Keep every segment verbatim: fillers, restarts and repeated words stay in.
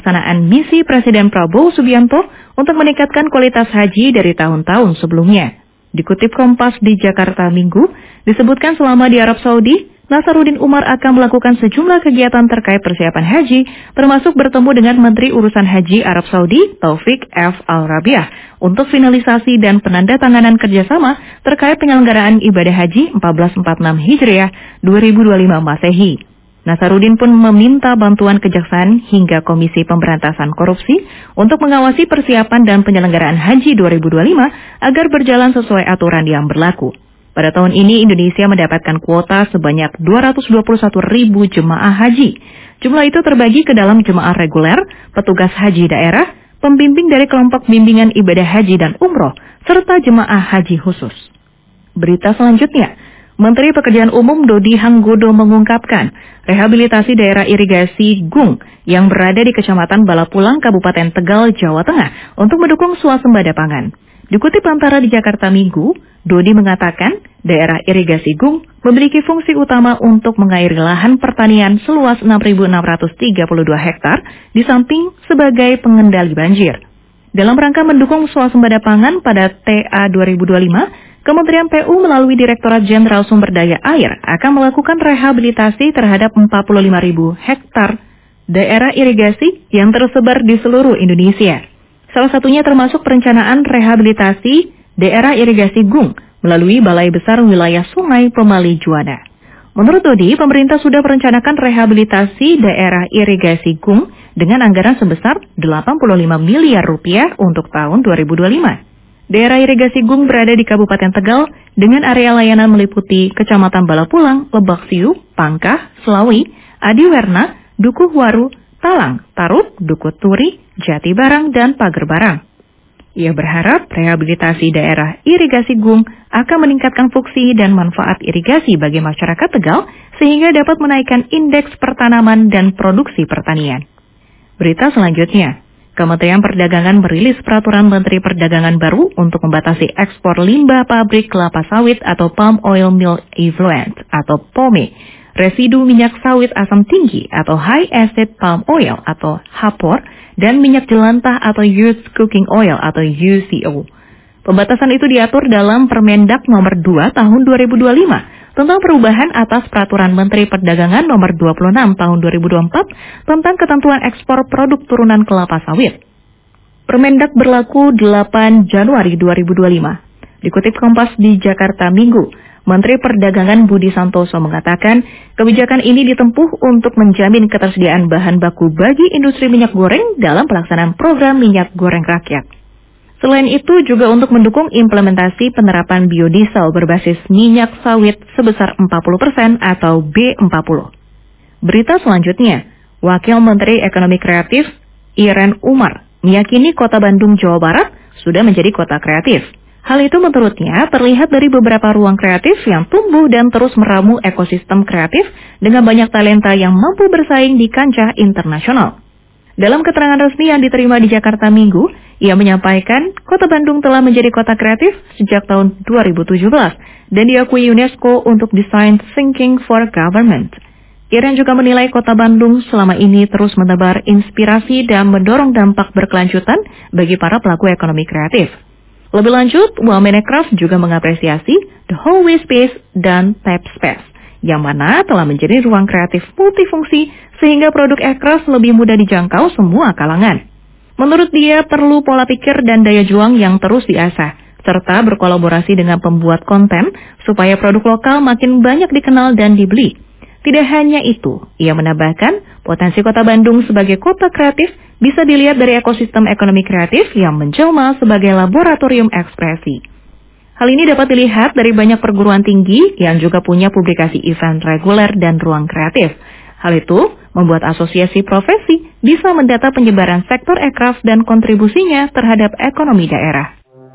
pelaksanaan misi Presiden Prabowo Subianto untuk meningkatkan kualitas haji dari tahun-tahun sebelumnya. Dikutip Kompas di Jakarta Minggu, disebutkan selama di Arab Saudi, Nasaruddin Umar akan melakukan sejumlah kegiatan terkait persiapan haji, termasuk bertemu dengan Menteri Urusan Haji Arab Saudi, Taufik F. Al-Rabiah, untuk finalisasi dan penandatanganan kerjasama terkait penyelenggaraan ibadah haji seribu empat ratus empat puluh enam Hijriah dua ribu dua puluh lima Masehi. Nasaruddin pun meminta bantuan Kejaksaan hingga Komisi Pemberantasan Korupsi untuk mengawasi persiapan dan penyelenggaraan haji dua ribu dua puluh lima agar berjalan sesuai aturan yang berlaku. Pada tahun ini Indonesia mendapatkan kuota sebanyak dua ratus dua puluh satu ribu jemaah haji. Jumlah itu terbagi ke dalam jemaah reguler, petugas haji daerah, pembimbing dari kelompok bimbingan ibadah haji dan umroh, serta jemaah haji khusus. Berita selanjutnya, Menteri Pekerjaan Umum Dodi Hanggodo mengungkapkan rehabilitasi daerah irigasi Gung yang berada di Kecamatan Balapulang, Kabupaten Tegal, Jawa Tengah untuk mendukung swasembada pangan. Dikutip Antara di Jakarta Minggu, Dodi mengatakan daerah irigasi Gung memiliki fungsi utama untuk mengairi lahan pertanian seluas enam ribu enam ratus tiga puluh dua hektar di samping sebagai pengendali banjir. Dalam rangka mendukung swasembada pangan pada T A dua ribu dua puluh lima, Kementerian P U melalui Direktorat Jenderal Sumber Daya Air akan melakukan rehabilitasi terhadap empat puluh lima ribu hektar daerah irigasi yang tersebar di seluruh Indonesia. Salah satunya termasuk perencanaan rehabilitasi daerah irigasi Gung melalui Balai Besar Wilayah Sungai Pemali Juanda. Menurut Dodi, pemerintah sudah merencanakan rehabilitasi daerah irigasi Gung dengan anggaran sebesar delapan puluh lima miliar rupiah untuk tahun dua ribu dua puluh lima. Daerah irigasi Gung berada di Kabupaten Tegal dengan area layanan meliputi Kecamatan Balapulang, Lebak Siu, Pangkah, Selawi, Adiwerna, Dukuhwaru, Talang, Tarut, Dukuturi, Jatibarang, dan Pagerbarang. Ia berharap rehabilitasi daerah irigasi Gung akan meningkatkan fungsi dan manfaat irigasi bagi masyarakat Tegal sehingga dapat menaikkan indeks pertanaman dan produksi pertanian. Berita selanjutnya, Kementerian Perdagangan merilis Peraturan Menteri Perdagangan baru untuk membatasi ekspor limbah pabrik kelapa sawit atau Palm Oil Mill Effluent atau P O M E, residu minyak sawit asam tinggi atau High Acid Palm Oil atau H A P O R, dan minyak jelantah atau Used Cooking Oil atau U C O. Pembatasan itu diatur dalam Permendak nomor dua tahun dua ribu dua puluh lima tentang perubahan atas Peraturan Menteri Perdagangan nomor dua puluh enam tahun dua ribu dua puluh empat tentang ketentuan ekspor produk turunan kelapa sawit. Permendak berlaku delapan Januari dua ribu dua puluh lima. Dikutip Kompas di Jakarta Minggu, Menteri Perdagangan Budi Santoso mengatakan kebijakan ini ditempuh untuk menjamin ketersediaan bahan baku bagi industri minyak goreng dalam pelaksanaan program minyak goreng rakyat. Selain itu juga untuk mendukung implementasi penerapan biodiesel berbasis minyak sawit sebesar empat puluh persen atau B empat puluh. Berita selanjutnya, Wakil Menteri Ekonomi Kreatif Iren Umar meyakini Kota Bandung, Jawa Barat sudah menjadi kota kreatif. Hal itu menurutnya terlihat dari beberapa ruang kreatif yang tumbuh dan terus meramu ekosistem kreatif dengan banyak talenta yang mampu bersaing di kancah internasional. Dalam keterangan resmi yang diterima di Jakarta Minggu, ia menyampaikan Kota Bandung telah menjadi kota kreatif sejak tahun dua ribu tujuh belas dan diakui UNESCO untuk Design Thinking for Government. Iren juga menilai Kota Bandung selama ini terus menebar inspirasi dan mendorong dampak berkelanjutan bagi para pelaku ekonomi kreatif. Lebih lanjut, Wamenekraf juga mengapresiasi The Hallway Space dan Tap Space, yang mana telah menjadi ruang kreatif multifungsi sehingga produk Ekraf lebih mudah dijangkau semua kalangan. Menurut dia, perlu pola pikir dan daya juang yang terus diasah, serta berkolaborasi dengan pembuat konten supaya produk lokal makin banyak dikenal dan dibeli. Tidak hanya itu, ia menambahkan potensi Kota Bandung sebagai kota kreatif bisa dilihat dari ekosistem ekonomi kreatif yang menjelma sebagai laboratorium ekspresi. Hal ini dapat dilihat dari banyak perguruan tinggi yang juga punya publikasi event reguler dan ruang kreatif. Hal itu membuat asosiasi profesi bisa mendata penyebaran sektor ekraf dan kontribusinya terhadap ekonomi daerah.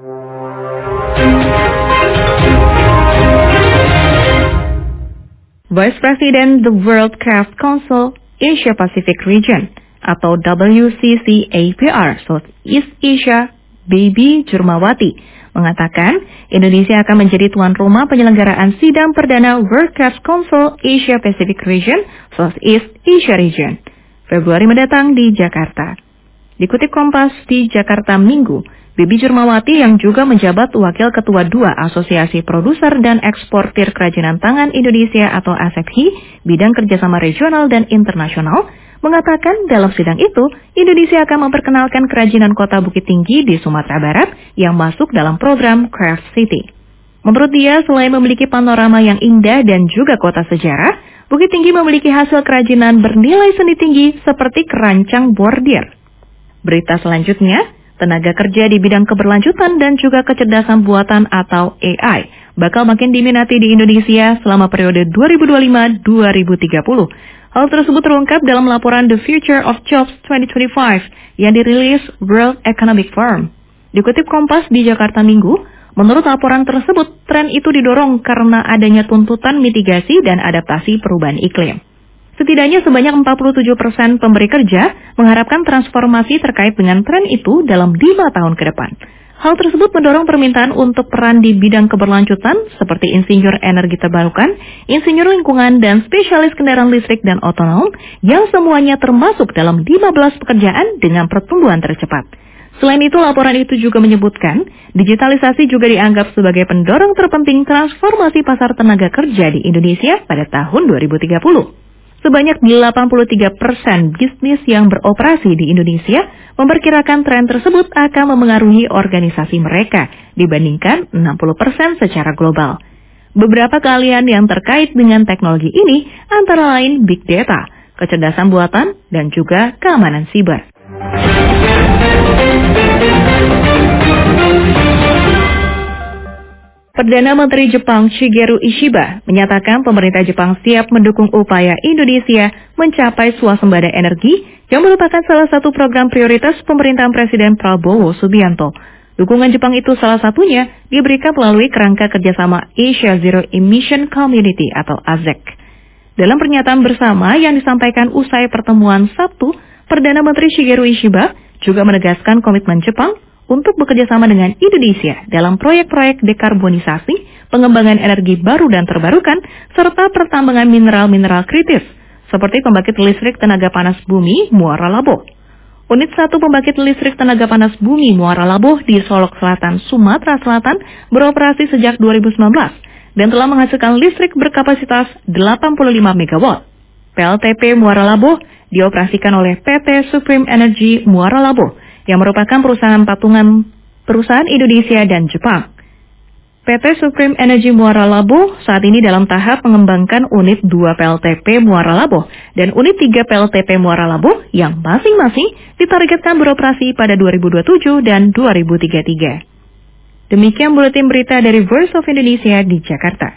Vice President the World Craft Council Asia Pacific Region atau W C C A P R Southeast Asia, Baby Jurmawati, mengatakan Indonesia akan menjadi tuan rumah penyelenggaraan sidang perdana World Craft Council Asia Pacific Region Southeast Asia Region. Februari mendatang di Jakarta. Dikutip Kompas di Jakarta Minggu, Bibi Jurmawati yang juga menjabat Wakil Ketua dua Asosiasi Produser dan Eksportir Kerajinan Tangan Indonesia atau A S E P H I, bidang kerjasama regional dan internasional, mengatakan dalam sidang itu, Indonesia akan memperkenalkan kerajinan kota Bukit Tinggi di Sumatera Barat yang masuk dalam program Craft City. Menurut dia, selain memiliki panorama yang indah dan juga kota sejarah, Bukit Tinggi memiliki hasil kerajinan bernilai seni tinggi seperti kerancang bordir. Berita selanjutnya, tenaga kerja di bidang keberlanjutan dan juga kecerdasan buatan atau A I bakal makin diminati di Indonesia selama periode dua ribu dua puluh lima sampai dua ribu tiga puluh. Hal tersebut terungkap dalam laporan The Future of Jobs dua ribu dua puluh lima yang dirilis World Economic Forum. Dikutip Kompas di Jakarta Minggu, menurut laporan tersebut, tren itu didorong karena adanya tuntutan mitigasi dan adaptasi perubahan iklim. Setidaknya sebanyak empat puluh tujuh persen pemberi kerja mengharapkan transformasi terkait dengan tren itu dalam lima tahun ke depan. Hal tersebut mendorong permintaan untuk peran di bidang keberlanjutan seperti insinyur energi terbarukan, insinyur lingkungan, dan spesialis kendaraan listrik dan otonom yang semuanya termasuk dalam lima belas pekerjaan dengan pertumbuhan tercepat. Selain itu, laporan itu juga menyebutkan, digitalisasi juga dianggap sebagai pendorong terpenting transformasi pasar tenaga kerja di Indonesia pada tahun dua ribu tiga puluh. Sebanyak delapan puluh tiga persen bisnis yang beroperasi di Indonesia memperkirakan tren tersebut akan memengaruhi organisasi mereka dibandingkan enam puluh persen secara global. Beberapa keahlian yang terkait dengan teknologi ini antara lain big data, kecerdasan buatan, dan juga keamanan siber. Perdana Menteri Jepang Shigeru Ishiba menyatakan pemerintah Jepang siap mendukung upaya Indonesia mencapai swasembada energi yang merupakan salah satu program prioritas pemerintahan Presiden Prabowo Subianto. Dukungan Jepang itu salah satunya diberikan melalui kerangka kerjasama Asia Zero Emission Community atau A Z E C. Dalam pernyataan bersama yang disampaikan usai pertemuan Sabtu, Perdana Menteri Shigeru Ishiba juga menegaskan komitmen Jepang untuk bekerjasama dengan Indonesia dalam proyek-proyek dekarbonisasi, pengembangan energi baru dan terbarukan, serta pertambangan mineral-mineral kritis, seperti pembangkit listrik tenaga panas bumi Muara Laboh. Unit satu pembangkit listrik tenaga panas bumi Muara Laboh di Solok Selatan, Sumatera Selatan beroperasi sejak dua ribu sembilan belas dan telah menghasilkan listrik berkapasitas delapan puluh lima megawatt. P L T P Muara Laboh dioperasikan oleh P T Supreme Energy Muara Laboh yang merupakan perusahaan patungan perusahaan Indonesia dan Jepang. P T Supreme Energy Muara Laboh saat ini dalam tahap mengembangkan unit dua P L T P Muara Laboh dan unit tiga P L T P Muara Laboh yang masing-masing ditargetkan beroperasi pada dua ribu dua puluh tujuh dan dua ribu tiga puluh tiga. Demikian buletin berita dari Voice of Indonesia di Jakarta.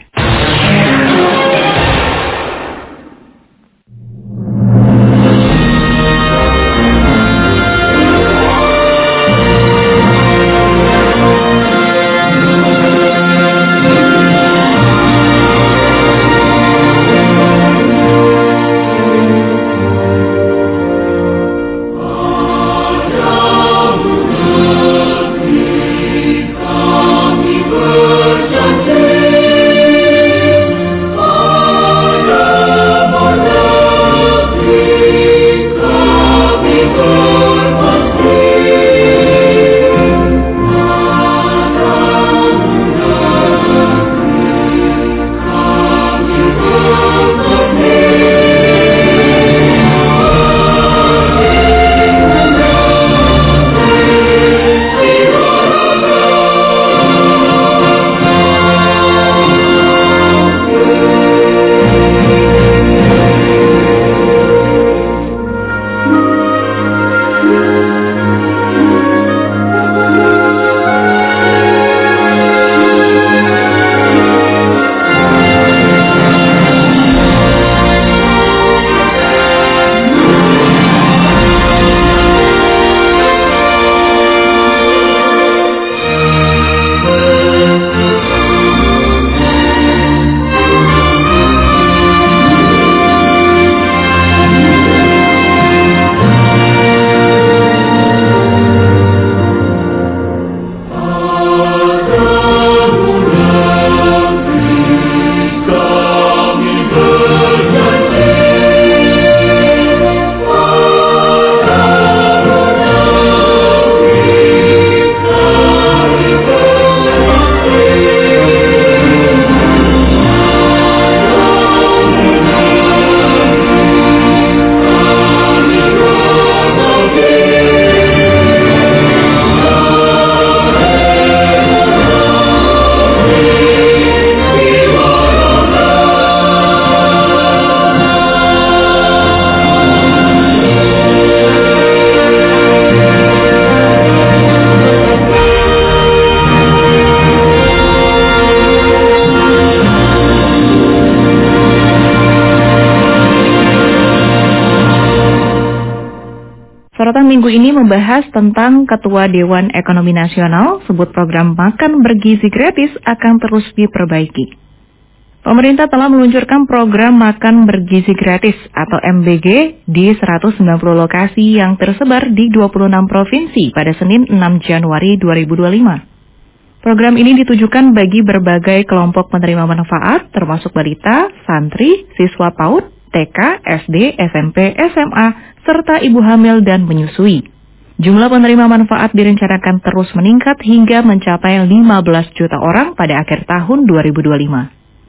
Rabu ini membahas tentang Ketua Dewan Ekonomi Nasional sebut program makan bergizi gratis akan terus diperbaiki. Pemerintah telah meluncurkan program makan bergizi gratis atau M B G di seratus sembilan puluh lokasi yang tersebar di dua puluh enam provinsi pada Senin enam Januari dua ribu dua puluh lima. Program ini ditujukan bagi berbagai kelompok penerima manfaat termasuk balita, santri, siswa PAUD, T K, S D, S M P, S M A, serta ibu hamil dan menyusui. Jumlah penerima manfaat direncanakan terus meningkat hingga mencapai lima belas juta orang pada akhir tahun dua ribu dua puluh lima.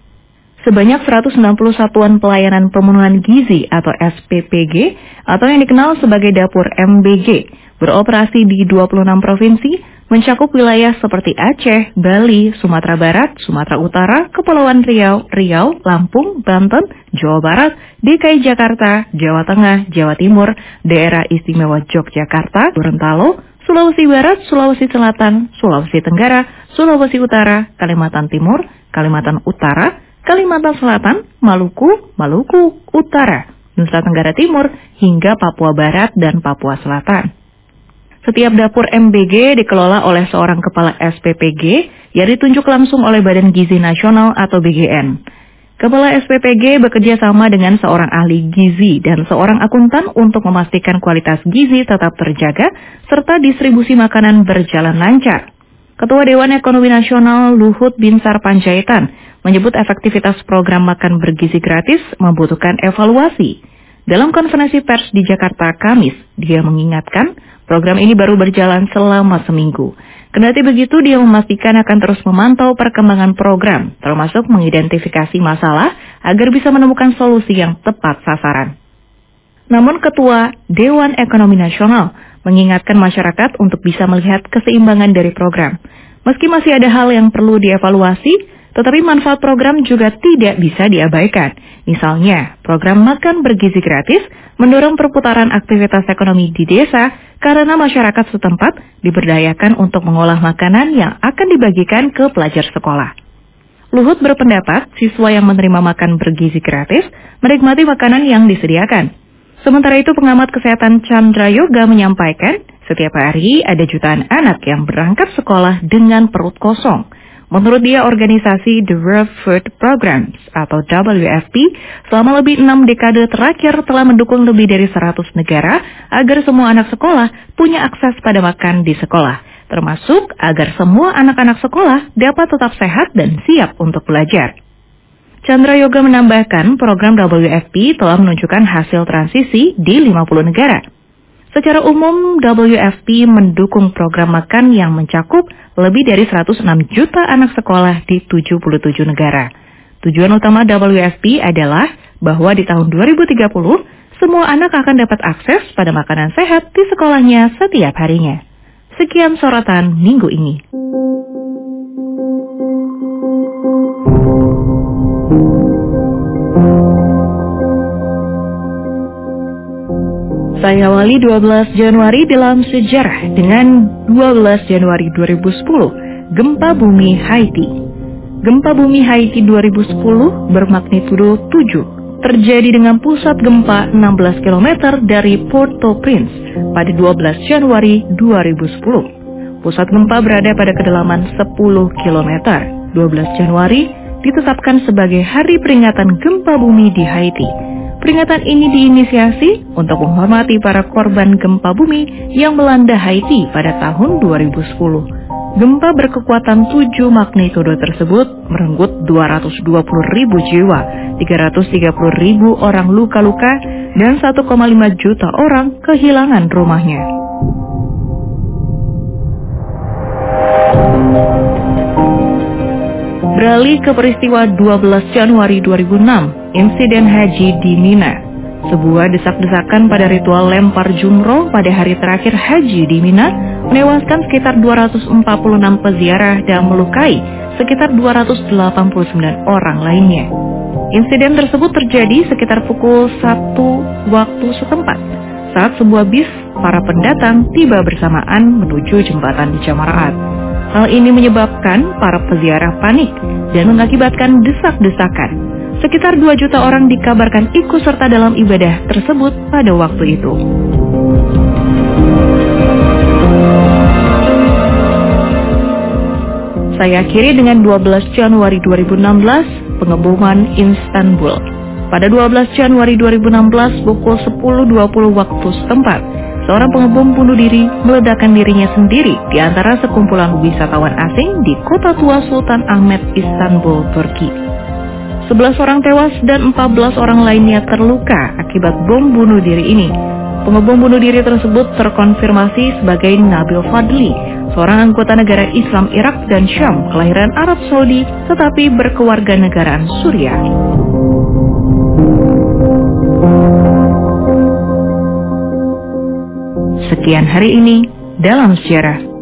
Sebanyak seratus sembilan puluh satuan pelayanan pemenuhan gizi atau S P P G atau yang dikenal sebagai dapur M B G beroperasi di dua puluh enam provinsi, mencakup wilayah seperti Aceh, Bali, Sumatera Barat, Sumatera Utara, Kepulauan Riau, Riau, Lampung, Banten, Jawa Barat, D K I Jakarta, Jawa Tengah, Jawa Timur, Daerah Istimewa Yogyakarta, Gorontalo, Sulawesi Barat, Sulawesi Selatan, Sulawesi Tenggara, Sulawesi Utara, Kalimantan Timur, Kalimantan Utara, Kalimantan Selatan, Maluku, Maluku Utara, Nusa Tenggara Timur, hingga Papua Barat dan Papua Selatan. Setiap dapur M B G dikelola oleh seorang kepala S P P G yang ditunjuk langsung oleh Badan Gizi Nasional atau B G N. Kepala S P P G bekerja sama dengan seorang ahli gizi dan seorang akuntan untuk memastikan kualitas gizi tetap terjaga serta distribusi makanan berjalan lancar. Ketua Dewan Ekonomi Nasional Luhut Binsar Panjaitan menyebut efektivitas program makan bergizi gratis membutuhkan evaluasi. Dalam konferensi pers di Jakarta Kamis, dia mengingatkan program ini baru berjalan selama seminggu. Kendati begitu, dia memastikan akan terus memantau perkembangan program, termasuk mengidentifikasi masalah agar bisa menemukan solusi yang tepat sasaran. Namun Ketua Dewan Ekonomi Nasional mengingatkan masyarakat untuk bisa melihat keseimbangan dari program. Meski masih ada hal yang perlu dievaluasi, tetapi manfaat program juga tidak bisa diabaikan. Misalnya, program makan bergizi gratis mendorong perputaran aktivitas ekonomi di desa karena masyarakat setempat diberdayakan untuk mengolah makanan yang akan dibagikan ke pelajar sekolah. Luhut berpendapat siswa yang menerima makan bergizi gratis menikmati makanan yang disediakan. Sementara itu, pengamat kesehatan Chandra Yoga menyampaikan setiap hari ada jutaan anak yang berangkat sekolah dengan perut kosong. Menurut dia, organisasi The World Food Programs atau W F P selama lebih enam dekade terakhir telah mendukung lebih dari seratus negara agar semua anak sekolah punya akses pada makan di sekolah, termasuk agar semua anak-anak sekolah dapat tetap sehat dan siap untuk belajar. Chandra Yoga menambahkan program W F P telah menunjukkan hasil transisi di lima puluh negara. Secara umum, W F P mendukung program makan yang mencakup lebih dari seratus enam juta anak sekolah di tujuh puluh tujuh negara. Tujuan utama W F P adalah bahwa di tahun dua ribu tiga puluh, semua anak akan dapat akses pada makanan sehat di sekolahnya setiap harinya. Sekian sorotan minggu ini. Saya awali dua belas Januari dalam sejarah dengan dua belas Januari dua ribu sepuluh, gempa bumi Haiti. Gempa bumi Haiti dua ribu sepuluh bermagnitudo tujuh, terjadi dengan pusat gempa enam belas kilometer dari Port-au-Prince pada dua belas Januari dua ribu sepuluh. Pusat gempa berada pada kedalaman sepuluh kilometer. dua belas Januari ditetapkan sebagai hari peringatan gempa bumi di Haiti. Peringatan ini diinisiasi untuk menghormati para korban gempa bumi yang melanda Haiti pada tahun dua ribu sepuluh. Gempa berkekuatan tujuh magnitudo tersebut merenggut dua ratus dua puluh ribu jiwa, tiga ratus tiga puluh ribu orang luka-luka, dan satu koma lima juta orang kehilangan rumahnya. Beralih ke peristiwa dua belas Januari dua ribu enam, insiden haji di Mina. Sebuah desak-desakan pada ritual lempar jumroh pada hari terakhir haji di Mina menewaskan sekitar dua ratus empat puluh enam peziarah dan melukai sekitar dua ratus delapan puluh sembilan orang lainnya. Insiden tersebut terjadi sekitar pukul satu waktu setempat saat sebuah bis para pendatang tiba bersamaan menuju jembatan di Jamaraat. Hal ini menyebabkan para peziarah panik dan mengakibatkan desak-desakan. Sekitar dua juta orang dikabarkan ikut serta dalam ibadah tersebut pada waktu itu. saya akhiri dengan dua belas Januari dua ribu enam belas, pengeboman Istanbul. Pada dua belas Januari dua ribu enam belas pukul sepuluh dua puluh waktu setempat, seorang pengebom bunuh diri meledakkan dirinya sendiri di antara sekumpulan wisatawan asing di kota tua Sultan Ahmet, Istanbul, Turki. sebelas orang tewas dan empat belas orang lainnya terluka akibat bom bunuh diri ini. Pengebom bunuh diri tersebut terkonfirmasi sebagai Nabil Fadli, seorang anggota negara Islam Irak dan Syam kelahiran Arab Saudi tetapi berkewarganegaraan Suriah. Sekian hari ini dalam sejarah.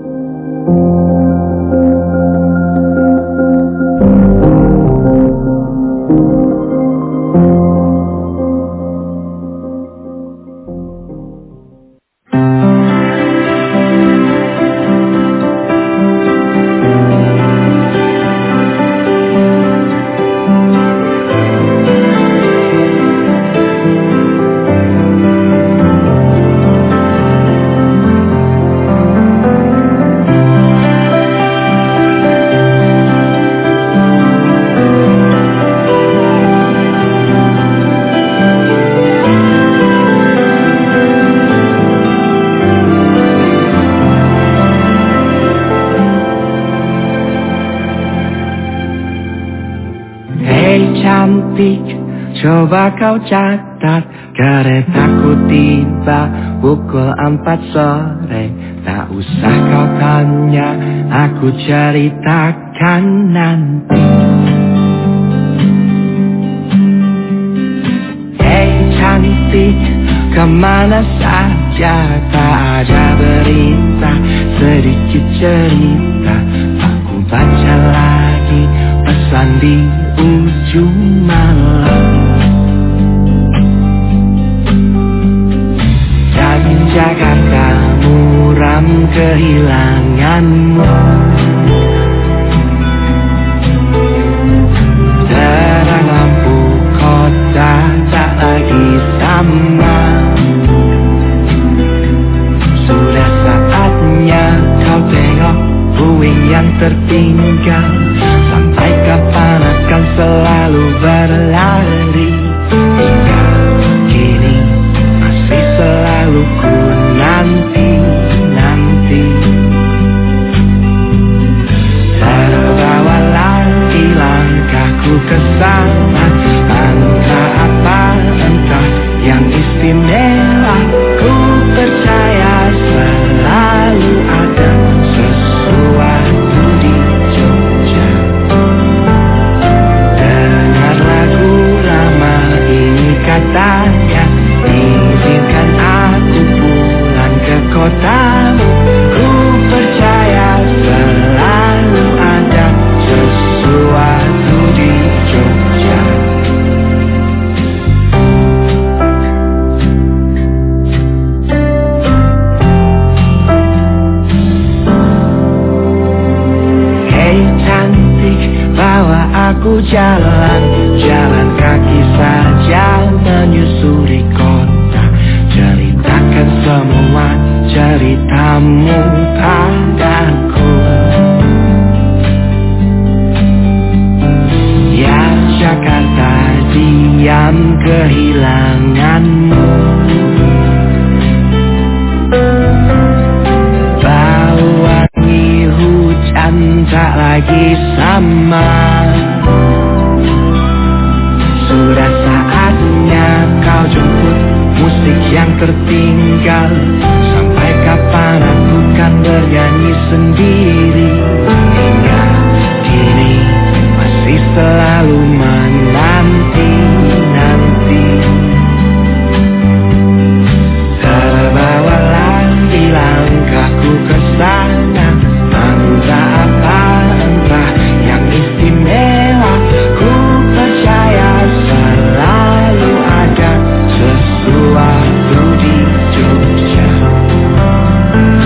Cantik, coba kau catat, keretaku tiba pukul empat sore. Tak usah kau tanya, aku ceritakan nanti. Hei cantik, kemana saja, tak ada berita, sedikit cerita. Aku baca lagi pesan di ujung malam, dan Jakarta muram kehilanganmu. Terang lampu kota tak lagi sama. Sudah saatnya kau tengok puing yang tertinggal. Sampai kapan akan selalu berlari, hingga kini masih selalu ku nanti-nanti. Terbawa lagi langkahku ke sana, entah apa, entah yang istimewa. Ku percaya selalu ada sesuatu di Jogja. Dengar lagu lama ini katanya, izinkan aku pulang ke kotamu. Ku percaya selalu ada sesuatu di Jogja. Hei cantik, bawa aku jalan, jalan kaki saja menyusuri kota. Ceritakan semua ceritamu padaku. Ya Jakarta, diam kehilanganmu. Bau wangi hujan tak lagi sama. Sudah saatnya kau jemput musik yang tertinggal. Sampai kapan aku kan bernyanyi sendiri, hingga kini masih selalu menanti-nanti. Terbawa lagi langkahku ke sana, entah apa, entah yang istimewa. Ku percaya selalu ada sesuatu di Jogja.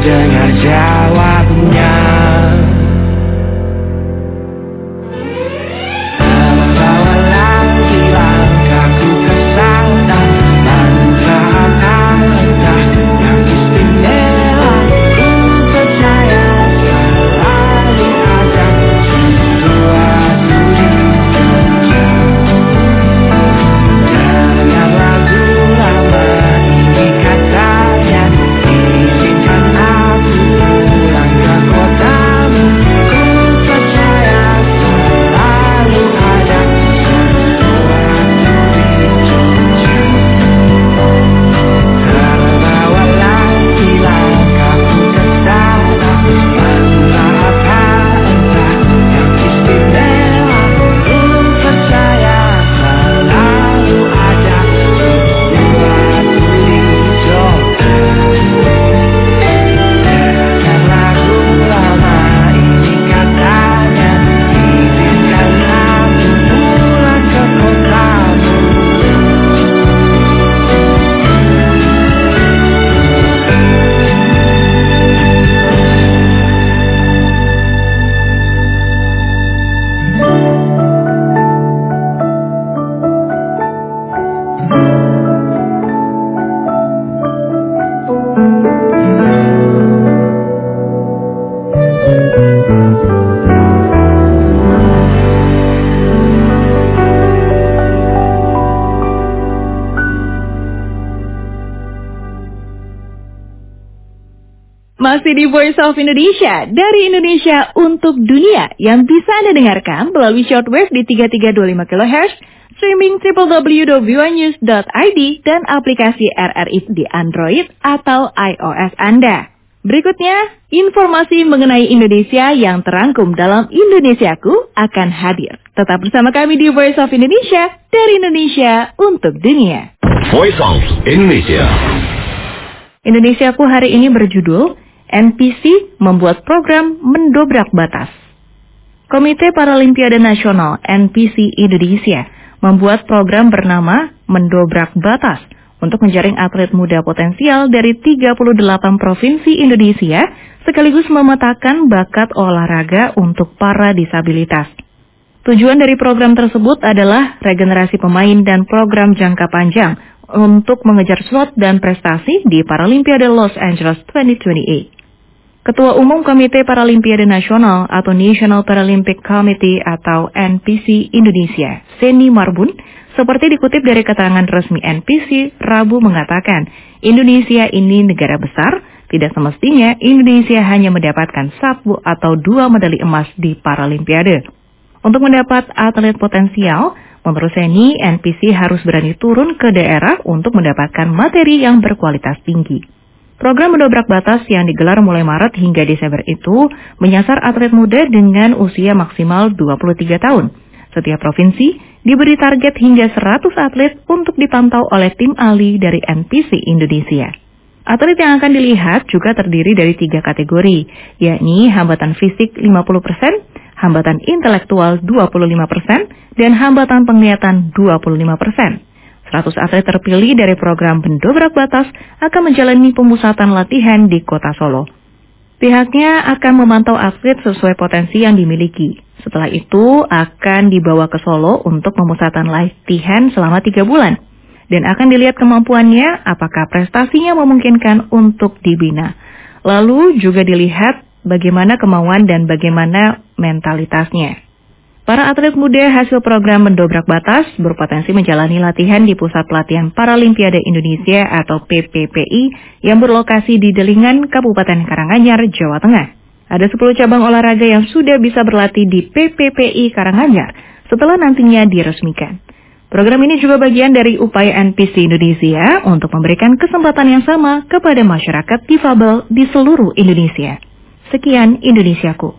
dengar jawabnya. Terbawa lagi langkahku ke sana, mantra apa entah yang istimewa. Ku percaya selalu ada sesuatu di Jogja. Dengar lagu lama ini katanya, izinkan aku pulang ke kotamu. Ku percaya selalu ada sesuatu di Jogja. Terbawa lagi langkahku ke sana, mantra apa entah yang istimewa. Ku percaya selalu ada sesuatu di Jogja. Dengar lagu lama ini katanya, izinkan aku pulang ke kotamu. Masih di Voice of Indonesia, dari Indonesia untuk dunia, yang bisa Anda dengarkan melalui shortwave di tiga tiga dua lima kilohertz, streaming w w w dot v o a news dot i d, dan aplikasi R R I di Android atau iOS Anda. Berikutnya, informasi mengenai Indonesia yang terangkum dalam Indonesiaku akan hadir. Tetap bersama kami di Voice of Indonesia, dari Indonesia untuk dunia. Voice of Indonesia. Indonesiaku hari ini berjudul N P C membuat program mendobrak batas. Komite Paralimpiade Nasional N P C Indonesia membuat program bernama Mendobrak Batas untuk menjaring atlet muda potensial dari tiga puluh delapan provinsi Indonesia sekaligus memetakan bakat olahraga untuk para disabilitas. Tujuan dari program tersebut adalah regenerasi pemain dan program jangka panjang untuk mengejar slot dan prestasi di Paralimpiade Los Angeles dua ribu dua puluh delapan. Ketua Umum Komite Paralimpiade Nasional atau National Paralympic Committee atau N P C Indonesia, Seni Marbun, seperti dikutip dari keterangan resmi N P C, Rabu mengatakan, Indonesia ini negara besar, tidak semestinya Indonesia hanya mendapatkan satu atau dua medali emas di Paralimpiade. Untuk mendapat atlet potensial, menurut Seni, N P C harus berani turun ke daerah untuk mendapatkan materi yang berkualitas tinggi. Program mendobrak batas yang digelar mulai Maret hingga Desember itu menyasar atlet muda dengan usia maksimal dua puluh tiga tahun. Setiap provinsi diberi target hingga seratus atlet untuk dipantau oleh tim ahli dari N P C Indonesia. Atlet yang akan dilihat juga terdiri dari tiga kategori, yakni hambatan fisik lima puluh persen, hambatan intelektual dua puluh lima persen, dan hambatan penglihatan dua puluh lima persen. seratus atlet terpilih dari program mendobrak batas akan menjalani pemusatan latihan di kota Solo. Pihaknya akan memantau atlet sesuai potensi yang dimiliki. Setelah itu akan dibawa ke Solo untuk pemusatan latihan selama tiga bulan. Dan akan dilihat kemampuannya apakah prestasinya memungkinkan untuk dibina. Lalu juga dilihat bagaimana kemauan dan bagaimana mentalitasnya. Para atlet muda hasil program mendobrak batas berpotensi menjalani latihan di Pusat Pelatihan Paralimpiade Indonesia atau P P P I yang berlokasi di Delingan, Kabupaten Karanganyar, Jawa Tengah. Ada sepuluh cabang olahraga yang sudah bisa berlatih di P P P I Karanganyar setelah nantinya diresmikan. Program ini juga bagian dari upaya N P C Indonesia untuk memberikan kesempatan yang sama kepada masyarakat difabel di seluruh Indonesia. Sekian Indonesiaku.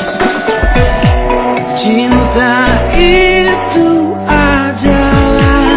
Cinta itu adalah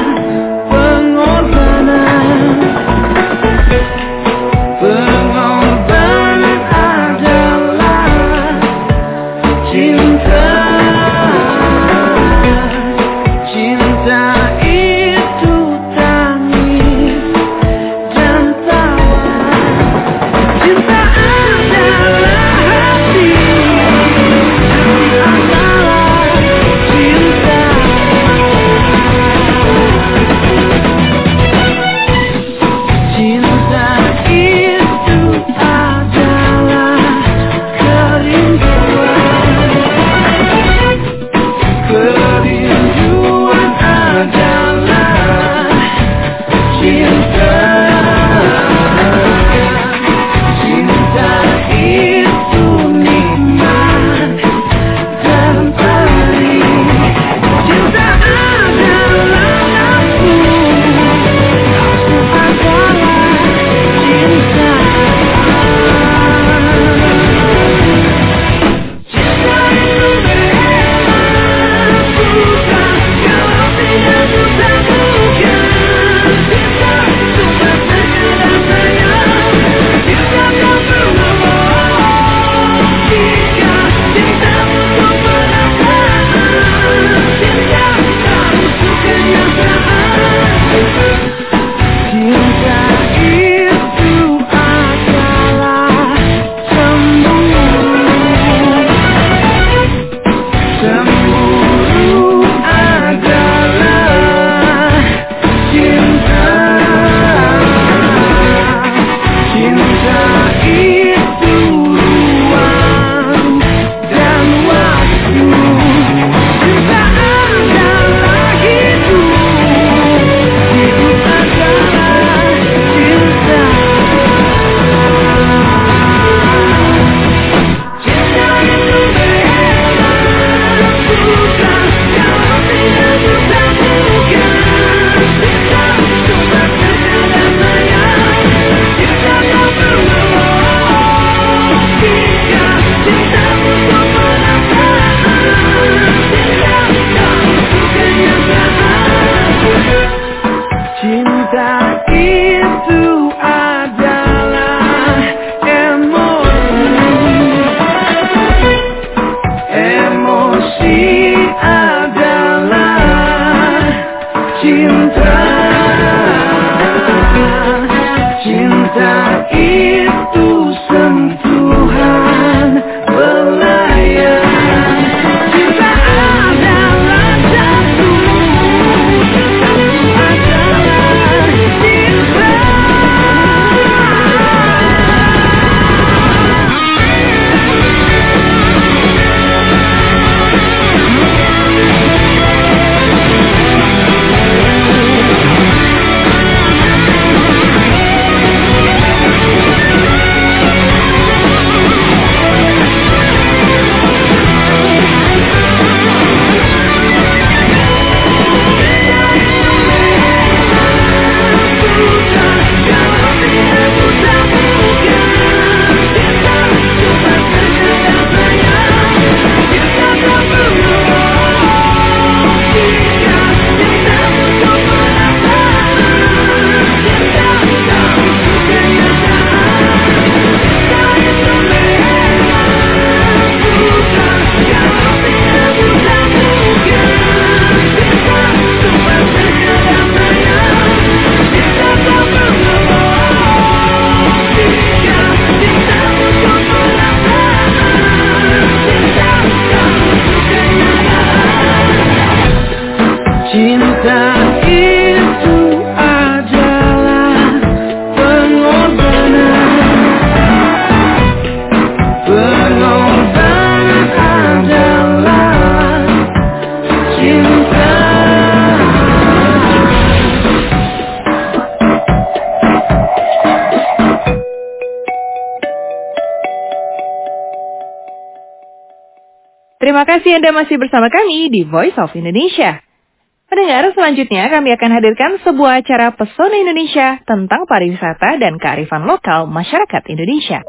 Cinta, cinta itu sentuhan belayan. Cinta adalah satu, satu adalah cinta. Cinta itu adalah pengorbanan. Pengorbanan adalah cinta. Terima kasih Anda masih bersama kami di Voice of Indonesia. Pendengar, selanjutnya kami akan hadirkan sebuah acara Pesona Indonesia tentang pariwisata dan kearifan lokal masyarakat Indonesia.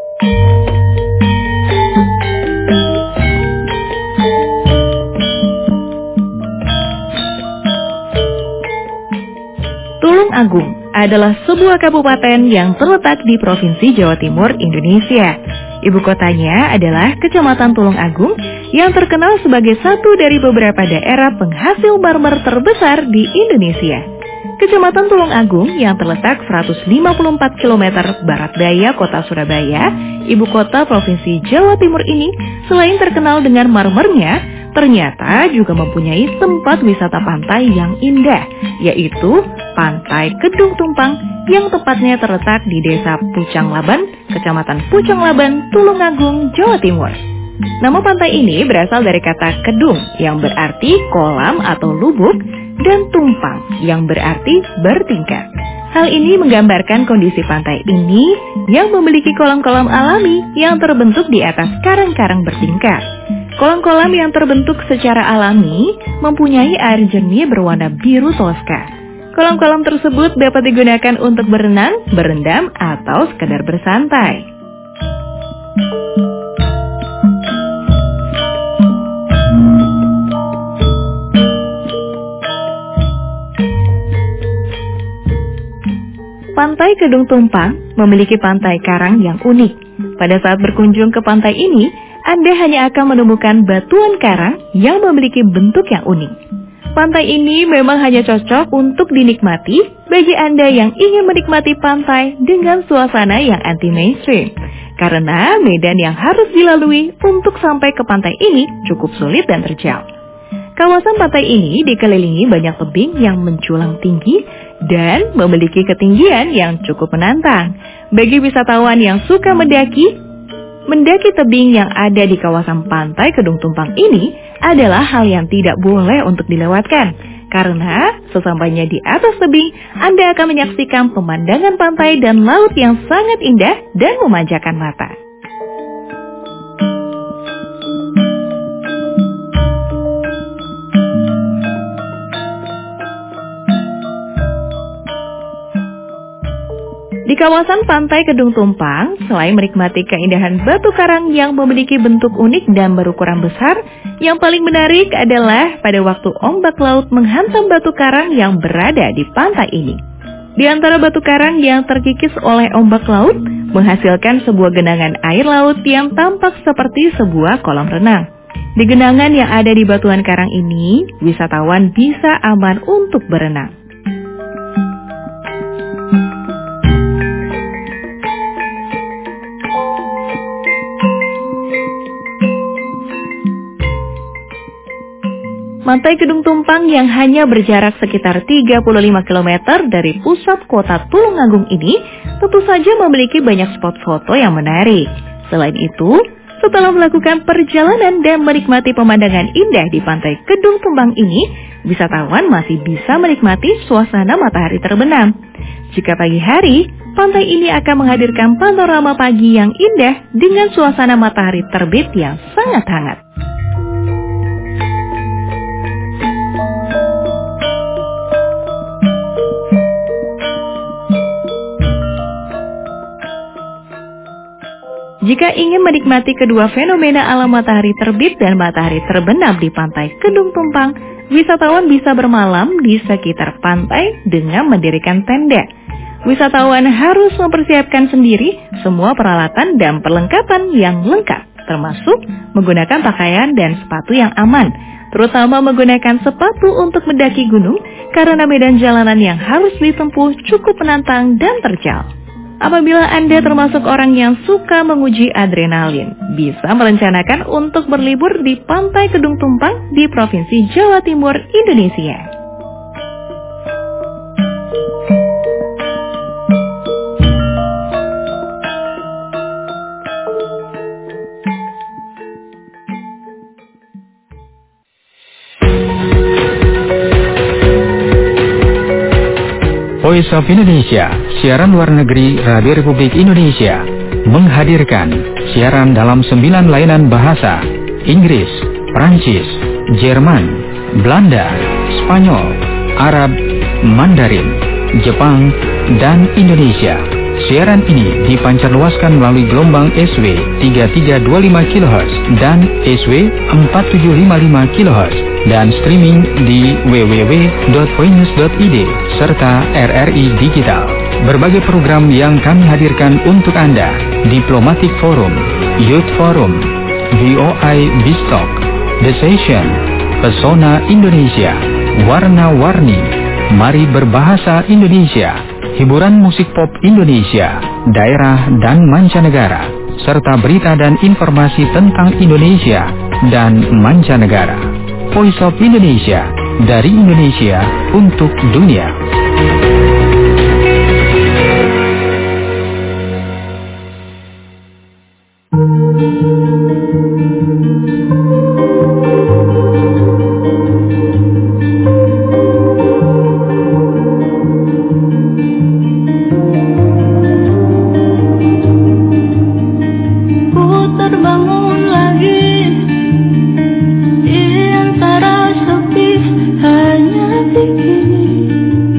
Tulung Agung adalah sebuah kabupaten yang terletak di Provinsi Jawa Timur, Indonesia. Ibu kotanya adalah Kecamatan Tulung Agung yang terkenal sebagai satu dari beberapa daerah penghasil marmer terbesar di Indonesia. Kecamatan Tulung Agung yang terletak seratus lima puluh empat kilometer barat daya kota Surabaya, ibu kota Provinsi Jawa Timur ini, selain terkenal dengan marmernya, ternyata juga mempunyai tempat wisata pantai yang indah, yaitu Pantai Kedung Tumpang yang tepatnya terletak di Desa Pucang Laban, Kecamatan Pucang Laban, Tulung Agung, Jawa Timur. Nama pantai ini berasal dari kata kedung yang berarti kolam atau lubuk dan tumpang yang berarti bertingkat. Hal ini menggambarkan kondisi pantai ini yang memiliki kolam-kolam alami yang terbentuk di atas karang-karang bertingkat. Kolam-kolam yang terbentuk secara alami mempunyai air jernih berwarna biru toska. Kolam-kolam tersebut dapat digunakan untuk berenang, berendam, atau sekedar bersantai. Pantai Kedung Tumpang memiliki pantai karang yang unik. Pada saat berkunjung ke pantai ini, Anda hanya akan menemukan batuan karang yang memiliki bentuk yang unik. Pantai ini memang hanya cocok untuk dinikmati bagi Anda yang ingin menikmati pantai dengan suasana yang anti-mainstream. Karena medan yang harus dilalui untuk sampai ke pantai ini cukup sulit dan terjal. Kawasan pantai ini dikelilingi banyak tebing yang menculang tinggi dan memiliki ketinggian yang cukup menantang. Bagi wisatawan yang suka mendaki, mendaki tebing yang ada di kawasan pantai Kedung Tumpang ini adalah hal yang tidak boleh untuk dilewatkan. Karena sesampainya di atas tebing, Anda akan menyaksikan pemandangan pantai dan laut yang sangat indah dan memanjakan mata. Di kawasan Pantai Kedung Tumpang, selain menikmati keindahan batu karang yang memiliki bentuk unik dan berukuran besar, yang paling menarik adalah pada waktu ombak laut menghantam batu karang yang berada di pantai ini. Di antara batu karang yang terkikis oleh ombak laut, menghasilkan sebuah genangan air laut yang tampak seperti sebuah kolam renang. Di genangan yang ada di batuan karang ini, wisatawan bisa aman untuk berenang. Pantai Kedung Tumpang yang hanya berjarak sekitar tiga puluh lima kilometer dari pusat kota Tulungagung ini tentu saja memiliki banyak spot foto yang menarik. Selain itu, setelah melakukan perjalanan dan menikmati pemandangan indah di Pantai Kedung Tumpang ini, wisatawan masih bisa menikmati suasana matahari terbenam. Jika pagi hari, pantai ini akan menghadirkan panorama pagi yang indah dengan suasana matahari terbit yang sangat hangat. Jika ingin menikmati kedua fenomena alam matahari terbit dan matahari terbenam di Pantai Kedung Tumpang, wisatawan bisa bermalam di sekitar pantai dengan mendirikan tenda. Wisatawan harus mempersiapkan sendiri semua peralatan dan perlengkapan yang lengkap, termasuk menggunakan pakaian dan sepatu yang aman, terutama menggunakan sepatu untuk mendaki gunung karena medan jalanan yang harus ditempuh cukup menantang dan terjal. Apabila Anda termasuk orang yang suka menguji adrenalin, bisa merencanakan untuk berlibur di Pantai Kedung Tumpang di Provinsi Jawa Timur, Indonesia. Voice of Indonesia, siaran luar negeri Radio Republik Indonesia, menghadirkan siaran dalam sembilan layanan bahasa: Inggris, Prancis, Jerman, Belanda, Spanyol, Arab, Mandarin, Jepang, dan Indonesia. Siaran ini dipancarluaskan melalui gelombang S W tiga tiga dua lima kilohertz dan S W empat tujuh lima lima kilohertz dan streaming di w w w dot voinews dot i d serta R R I Digital. Berbagai program yang kami hadirkan untuk Anda: Diplomatic Forum, Youth Forum, V O I Bistalk, The Session, Pesona Indonesia, Warna-Warni, Mari Berbahasa Indonesia, hiburan musik pop Indonesia, daerah dan mancanegara, serta berita dan informasi tentang Indonesia dan mancanegara. Voice of Indonesia, dari Indonesia untuk dunia. Hanya begini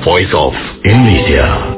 Voice of Indonesia.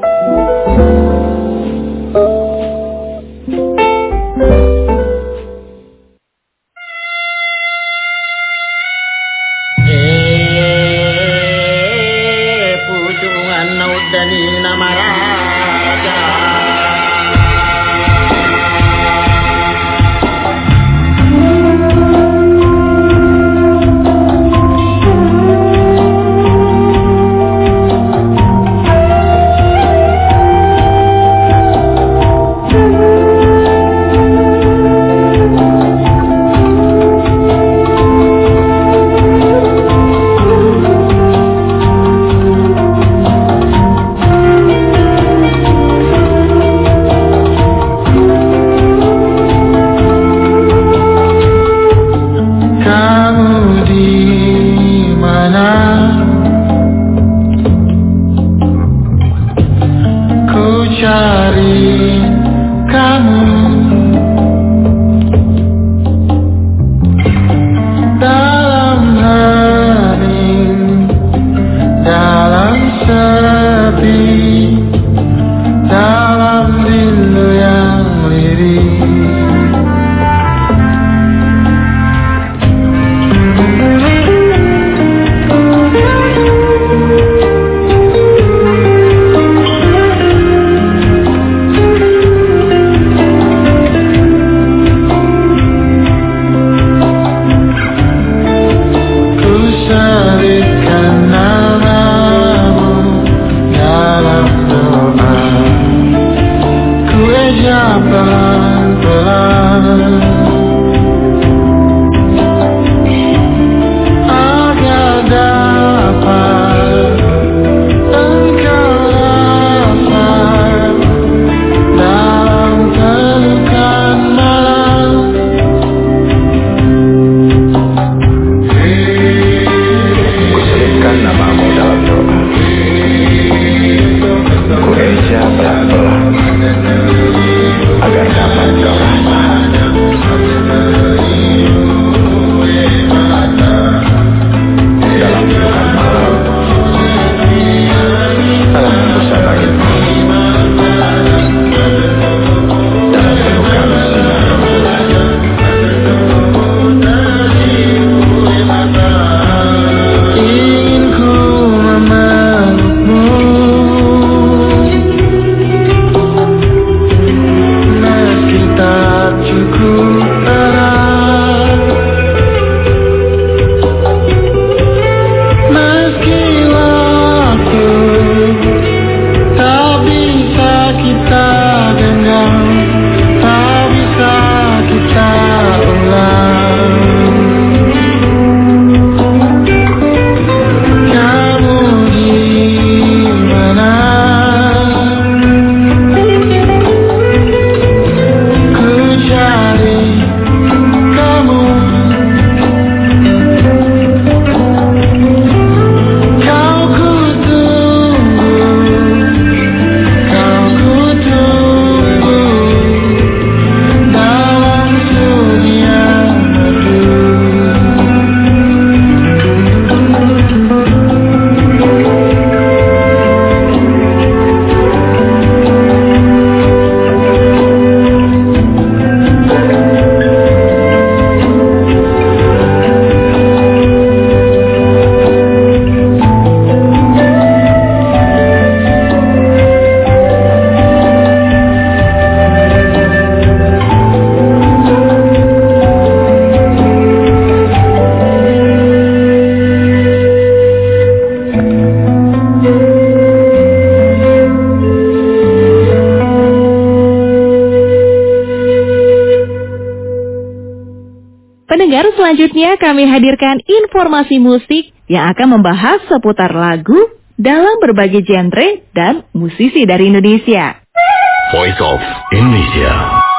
Pendengar, selanjutnya kami hadirkan informasi musik yang akan membahas seputar lagu dalam berbagai genre dan musisi dari Indonesia. Voice of Indonesia.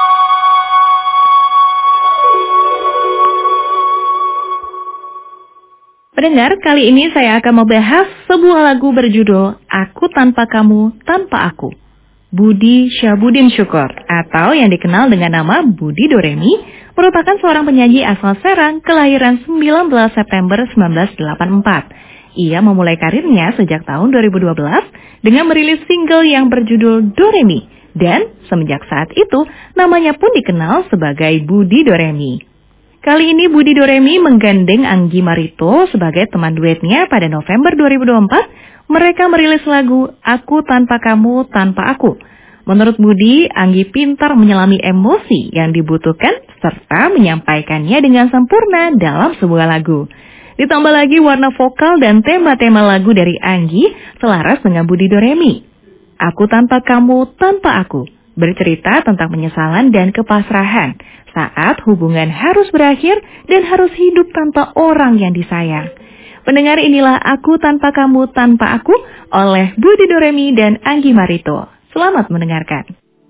Pendengar, kali ini saya akan membahas sebuah lagu berjudul Aku Tanpa Kamu Tanpa Aku, Budi Syahbudin Syukur, atau yang dikenal dengan nama Budi Doremi, merupakan seorang penyanyi asal Serang kelahiran sembilan belas September seribu sembilan ratus delapan puluh empat. Ia memulai karirnya sejak tahun dua ribu dua belas dengan merilis single yang berjudul Doremi. Dan semenjak saat itu, namanya pun dikenal sebagai Budi Doremi. Kali ini Budi Doremi menggandeng Anggi Marito sebagai teman duetnya pada November dua ribu dua puluh empat. Mereka merilis lagu Aku Tanpa Kamu Tanpa Aku. Menurut Budi, Anggi pintar menyelami emosi yang dibutuhkan serta menyampaikannya dengan sempurna dalam sebuah lagu. Ditambah lagi warna vokal dan tema-tema lagu dari Anggi selaras dengan Budi Doremi. Aku Tanpa Kamu Tanpa Aku bercerita tentang penyesalan dan kepasrahan saat hubungan harus berakhir dan harus hidup tanpa orang yang disayang. Pendengar, inilah Aku Tanpa Kamu Tanpa Aku oleh Budi Doremi dan Anggi Marito. Selamat mendengarkan.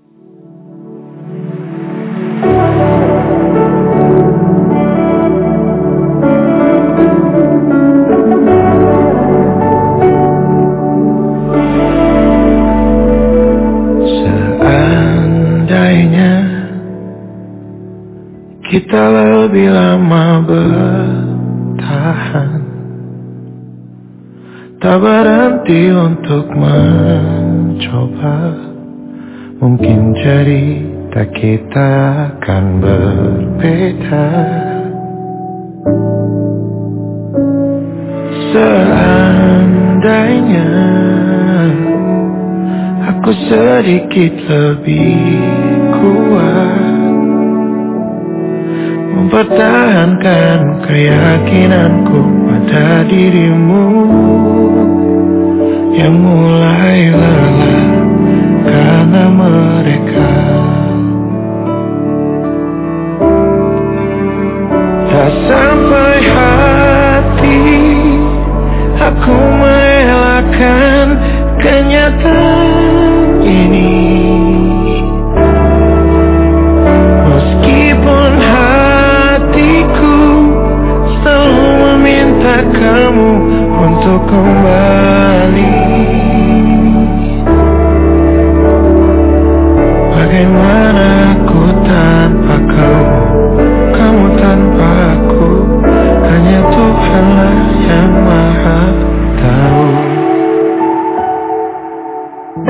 Seandainya kita lebih lama bertahan, tak berhenti untuk mencoba, mungkin cerita kita akan berbeda. Seandainya aku sedikit lebih kuat mempertahankan keyakinanku pada dirimu yang mulai lelah karena mereka tak sampai hati aku merelakan kenyataan ini. Meskipun hatiku selalu meminta kamu untuk kembali, bagaimana aku tanpa kamu, kamu tanpa aku, hanya Tuhanlah yang maha tahu.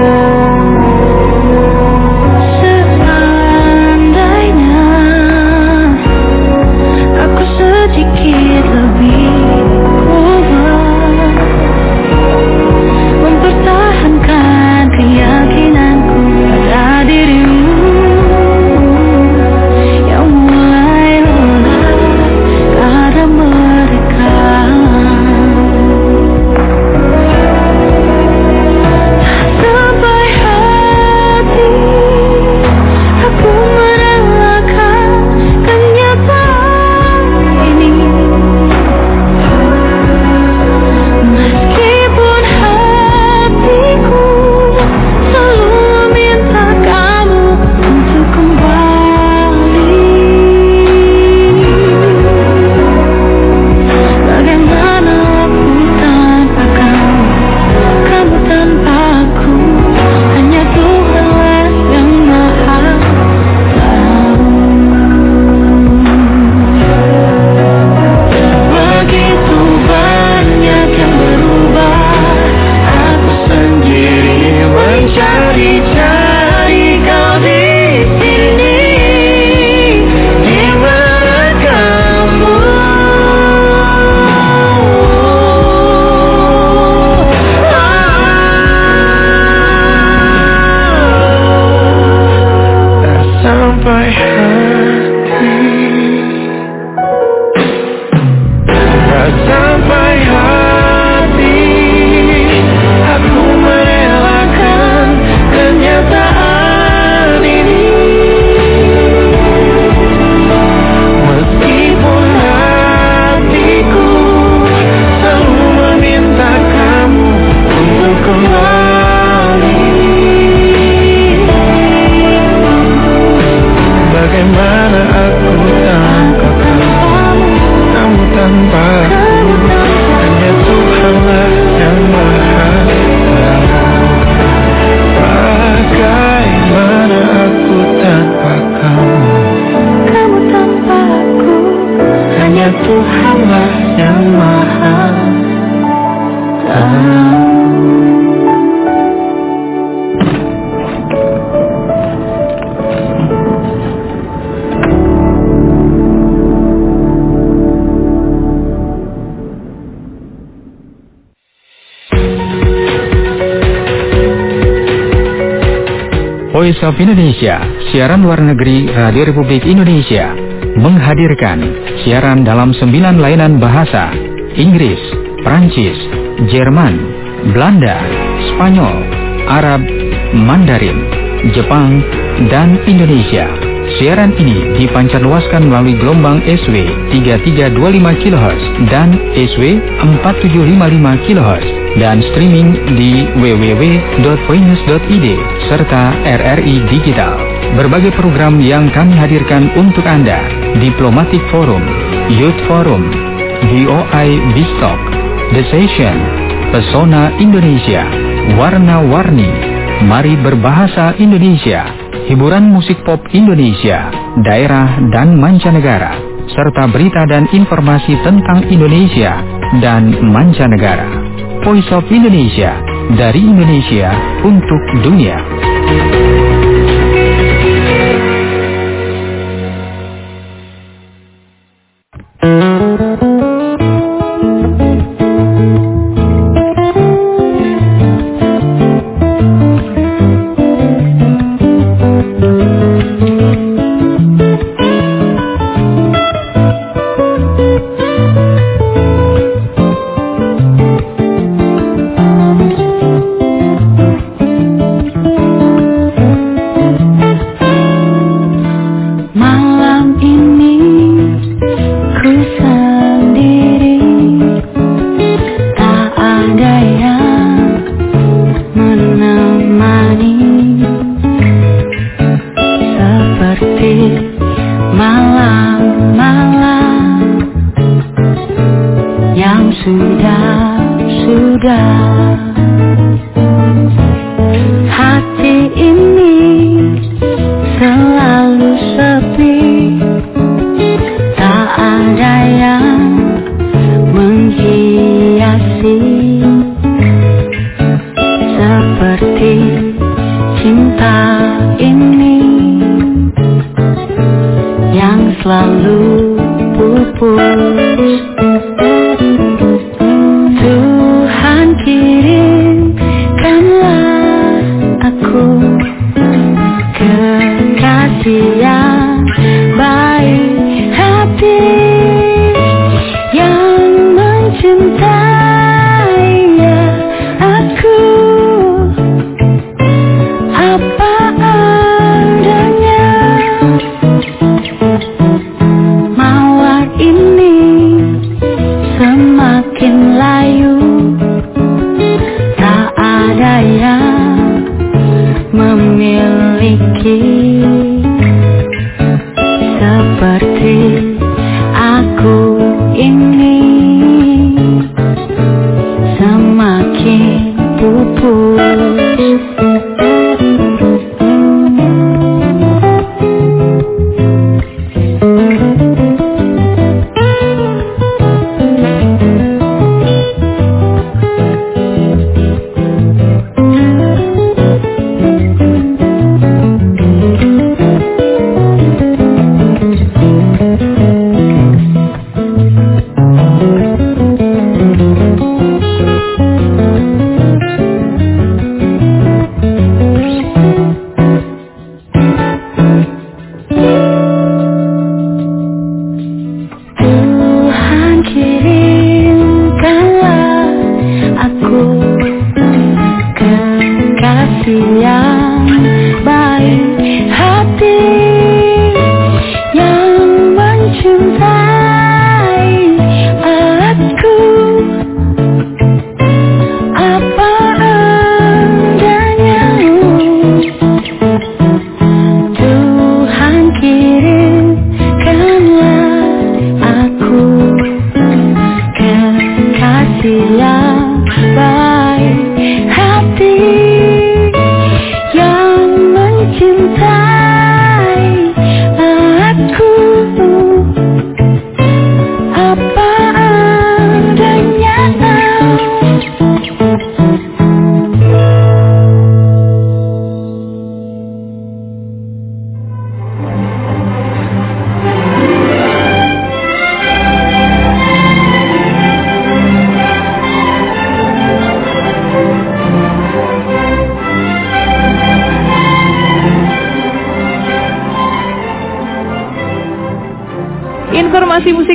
Voice of Indonesia, siaran luar negeri Radio Republik Indonesia, menghadirkan siaran dalam sembilan layanan bahasa: Inggris, Prancis, Jerman, Belanda, Spanyol, Arab, Mandarin, Jepang, dan Indonesia. Siaran ini dipancarluaskan melalui gelombang S W tiga tiga dua lima kilohertz dan S W empat tujuh lima lima kilohertz dan streaming di w w w dot voinews dot i d serta R R I Digital. Berbagai program yang kami hadirkan untuk Anda: Diplomatic Forum, Youth Forum, V O I Bistalk, The Session, Pesona Indonesia, Warna-Warni, Mari Berbahasa Indonesia, hiburan musik pop Indonesia, daerah dan mancanegara, serta berita dan informasi tentang Indonesia dan mancanegara. Voice of Indonesia, dari Indonesia untuk dunia.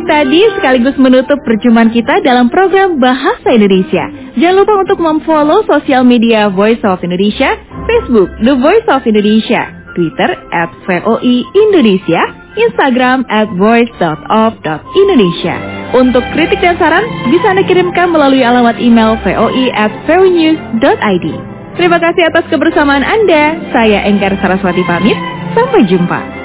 Musik tadi sekaligus menutup perjumpaan kita dalam program Bahasa Indonesia. Jangan lupa untuk memfollow sosial media Voice of Indonesia, Facebook The Voice of Indonesia, Twitter at V O I Indonesia, Instagram at voice dot of dot indonesia. Untuk kritik dan saran bisa Anda kirimkan melalui alamat email voi at voinews dot id. Terima kasih atas kebersamaan Anda. Saya Enggar Saraswati pamit. Sampai jumpa.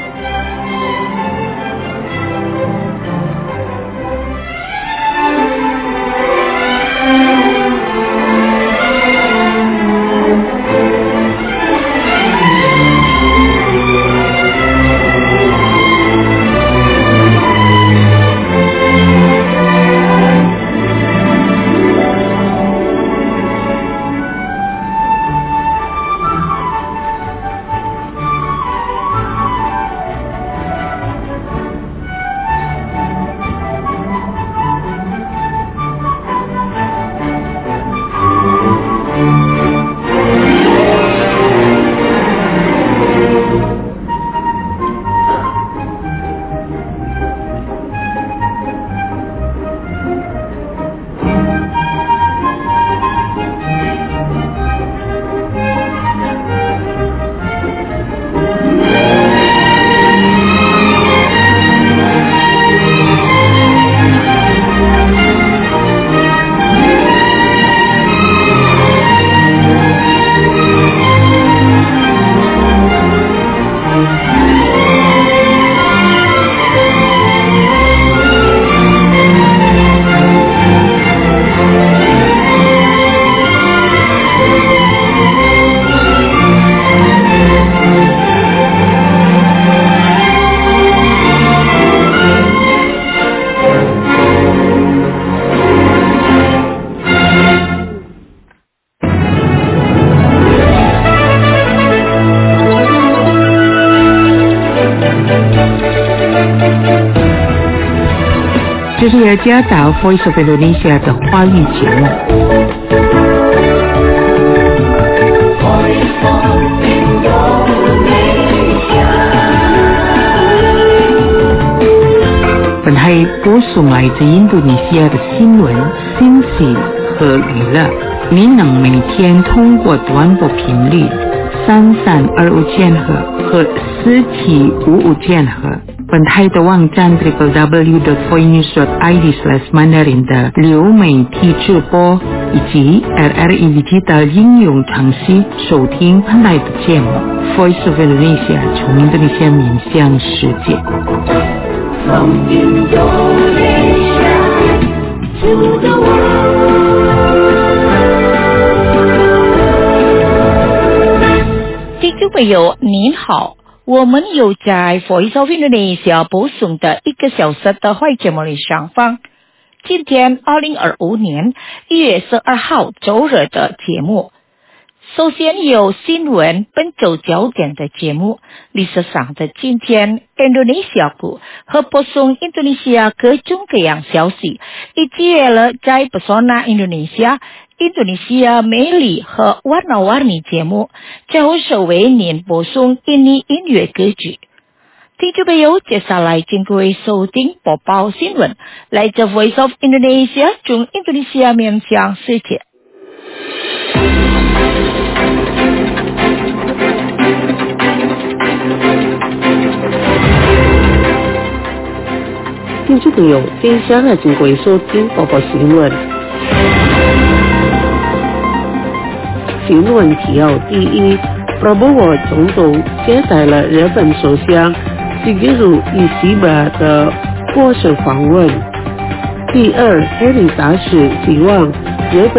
这是由加岛 Voice of Indonesia 的华语节目。本台播送来自印度尼西亚的新闻、信息和娱乐。您能每天通过短波频率三三二五千赫和四七五五千赫。本台的网站 double-u double-u double-u dot voinews dot id slash mandarin 的流媒体直播以及 R R I Digital 应用程序收听本台的节目 Voice of Indonesia 从印度尼西亚面向世界。From Indonesia to the world。 听众朋友您好，我们有在 Voice of Indonesia 播送的一个小时的华语节目里上方。今天二零二五年一月十二号周日的节目，首先有新闻本周焦点的节目，历史上的今天 Indonesia 股和播送印度尼西亚各种各样消息，以及了在 Pesona Indonesia印度尼西亚美丽和warna-warni节目，最后是为您播送印尼音乐歌曲。听众朋友，接下来请各位收听播报新闻，来自 Voice of Indonesia 从印度尼西亚面向世界。 听众朋友，接下来请各位收听播报新闻。新闻提要第一， Prabowo 总统接待了日本首相Shigeru Ishiba 的国事访问。第二，黑里大使希望日本